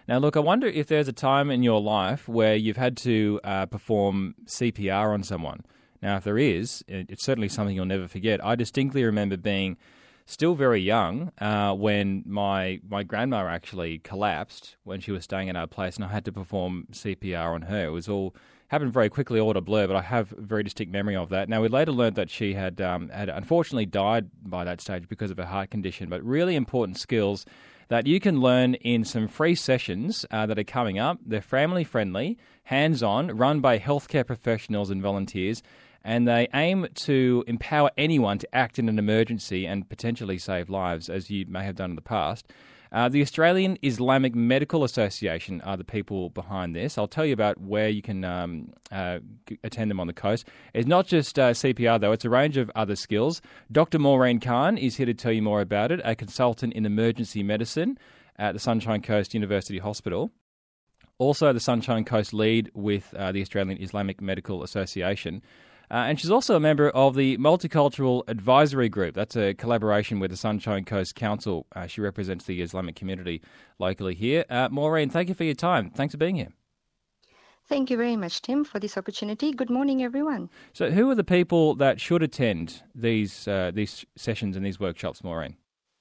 Now, look, I wonder if there's a time in your life where you've had to perform CPR on someone. Now, if there is, it's certainly something you'll never forget. I distinctly remember being still very young when my grandma actually collapsed when she was staying at our place, and I had to perform CPR on her. It was all happened very quickly, all to blur, but I have a very distinct memory of that. Now, we later learned that she had unfortunately died by that stage because of a heart condition, but really important skills that you can learn in some free sessions that are coming up. They're family-friendly, hands-on, run by healthcare professionals and volunteers, and they aim to empower anyone to act in an emergency and potentially save lives, as you may have done in the past. The Australian Islamic Medical Association are the people behind this. I'll tell you about where you can attend them on the coast. It's not just CPR, though. It's a range of other skills. Dr. Maureen Khan is here to tell you more about it, a consultant in emergency medicine at the Sunshine Coast University Hospital. Also the Sunshine Coast lead with the Australian Islamic Medical Association. And she's also a member of the Multicultural Advisory Group. That's a collaboration with the Sunshine Coast Council. She represents the Islamic community locally here. Maureen, thank you for your time. Thanks for being here. Thank you very much, Tim, for this opportunity. Good morning, everyone. So who are the people that should attend these sessions and these workshops, Maureen?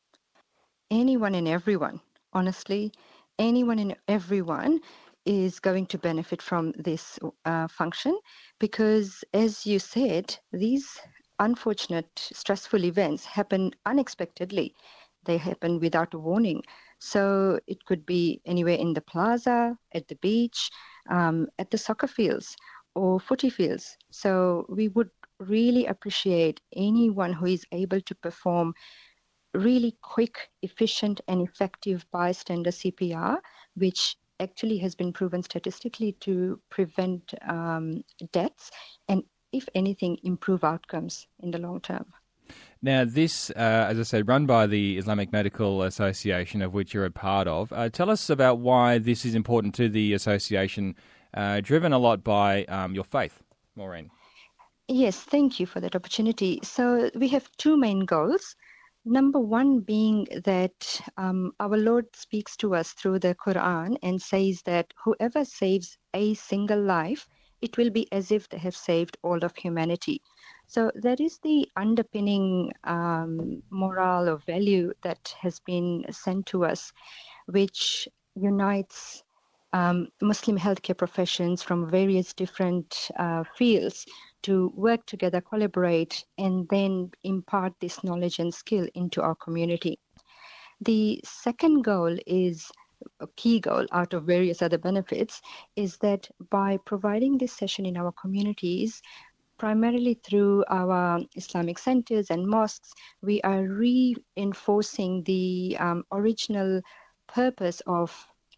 Anyone and everyone. Honestly, anyone and everyone is going to benefit from this function because, as you said, these unfortunate, stressful events happen unexpectedly. They happen without a warning. So it could be anywhere in the plaza, at the beach, at the soccer fields or footy fields. So we would really appreciate anyone who is able to perform really quick, efficient and effective bystander CPR, which actually has been proven statistically to prevent deaths and, if anything, improve outcomes in the long term. Now, this, as I said, run by the Islamic Medical Association, of which you're a part of. Tell us about why this is important to the association, driven a lot by your faith, Maureen. Yes, thank you for that opportunity. So we have two main goals. Number one being that our Lord speaks to us through the Quran and says that whoever saves a single life, it will be as if they have saved all of humanity. So that is the underpinning moral or value that has been sent to us, which unites Muslim healthcare professions from various different fields to work together, collaborate, and then impart this knowledge and skill into our community. The second goal is a key goal out of various other benefits is that by providing this session in our communities, primarily through our Islamic centers and mosques, we are reinforcing the original purpose of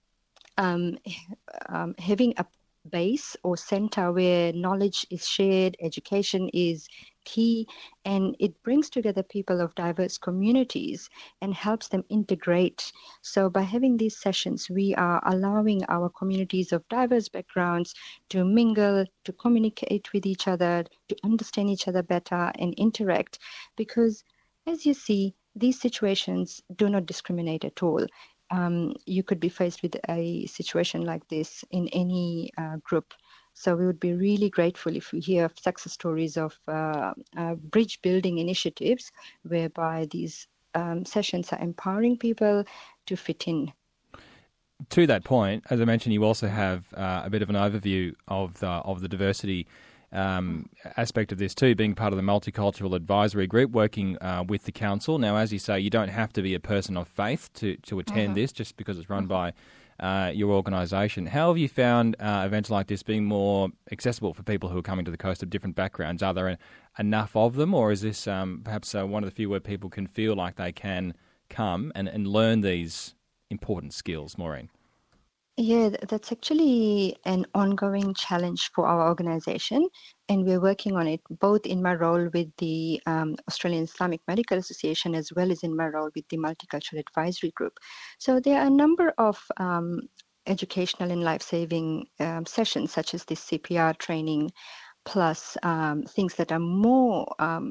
having a base or center where knowledge is shared, education is key, and it brings together people of diverse communities and helps them integrate. So by having these sessions, we are allowing our communities of diverse backgrounds to mingle, to communicate with each other, to understand each other better and interact, because as you see, these situations do not discriminate at all. You could be faced with a situation like this in any group. So we would be really grateful if we hear success stories of bridge building initiatives whereby these sessions are empowering people to fit in. To that point, as I mentioned, you also have a bit of an overview of the diversity aspect of this too, being part of the Multicultural Advisory Group, working with the council. Now, as you say, you don't have to be a person of faith to attend this just because it's run by your organisation. How have you found events like this being more accessible for people who are coming to the coast of different backgrounds? Are there enough of them, or is this perhaps one of the few where people can feel like they can come and learn these important skills, Maureen? Yeah, that's actually an ongoing challenge for our organization, and we're working on it both in my role with the Australian Islamic Medical Association as well as in my role with the Multicultural Advisory Group. So there are a number of educational and life-saving sessions such as this CPR training, plus things that are more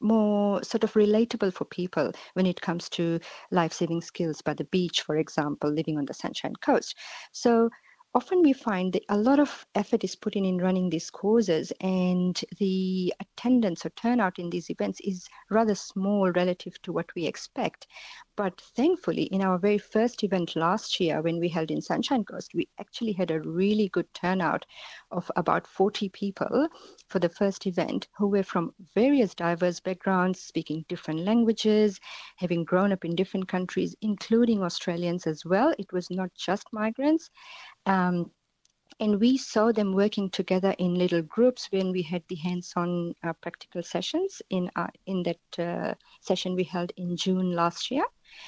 more sort of relatable for people when it comes to life-saving skills by the beach, for example, living on the Sunshine Coast. So often we find that a lot of effort is put in running these courses, and the attendance or turnout in these events is rather small relative to what we expect. But thankfully, in our very first event last year, when we held in Sunshine Coast, we actually had a really good turnout of about 40 people for the first event who were from various diverse backgrounds, speaking different languages, having grown up in different countries, including Australians as well. It was not just migrants. And we saw them working together in little groups when we had the hands-on practical sessions in that session we held in June last year.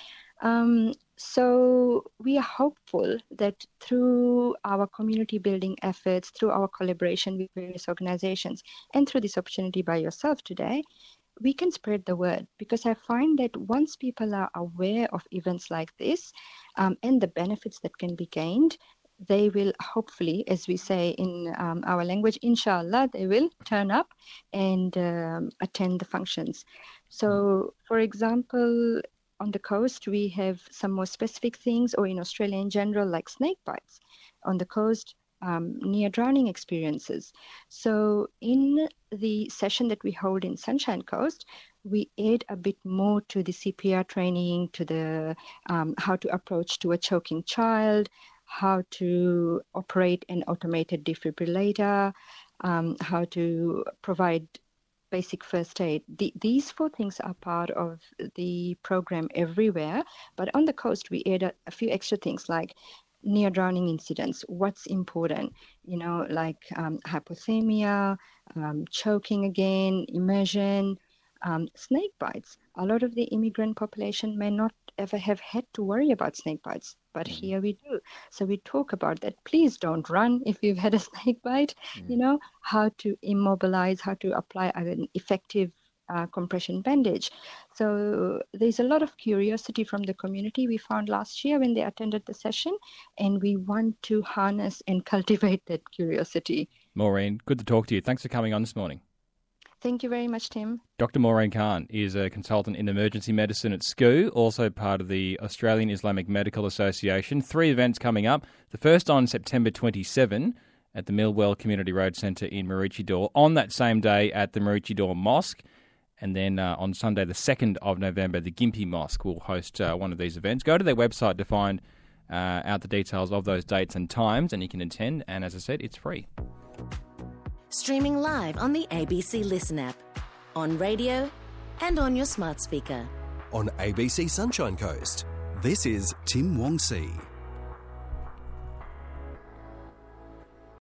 So we are hopeful that through our community building efforts, through our collaboration with various organizations, and through this opportunity by yourself today, we can spread the word, because I find that once people are aware of events like this and the benefits that can be gained, they will hopefully, as we say in our language, inshallah, they will turn up and attend the functions. So, for example, on the coast, we have some more specific things, or in Australia in general, like snake bites. On the coast, near drowning experiences. So in the session that we hold in Sunshine Coast, we add a bit more to the CPR training, to the how to approach to a choking child, how to operate an automated defibrillator, how to provide basic first aid. These 4 things are part of the program everywhere, but on the coast we add a few extra things like near drowning incidents. What's important, like hypothermia, choking again, immersion, snake bites. A lot of the immigrant population may not ever have had to worry about snake bites, but here we do. So we talk about that. Please don't run if you've had a snake bite, how to immobilize, how to apply an effective compression bandage. So there's a lot of curiosity from the community we found last year when they attended the session, and we want to harness and cultivate that curiosity. Maureen, good to talk to you. Thanks for coming on this morning. Thank you very much, Tim. Dr. Maureen Khan is a consultant in emergency medicine at SCU, also part of the Australian Islamic Medical Association. 3 events coming up. The first on September 27 at the Millwell Community Road Centre in Maroochydore. On that same day at the Maroochydore Mosque. And then on Sunday, the 2nd of November, the Gympie Mosque will host one of these events. Go to their website to find out the details of those dates and times, and you can attend. And as I said, it's free. Streaming live on the ABC Listen app, on radio and on your smart speaker. On ABC Sunshine Coast, this is Tim Wong-See.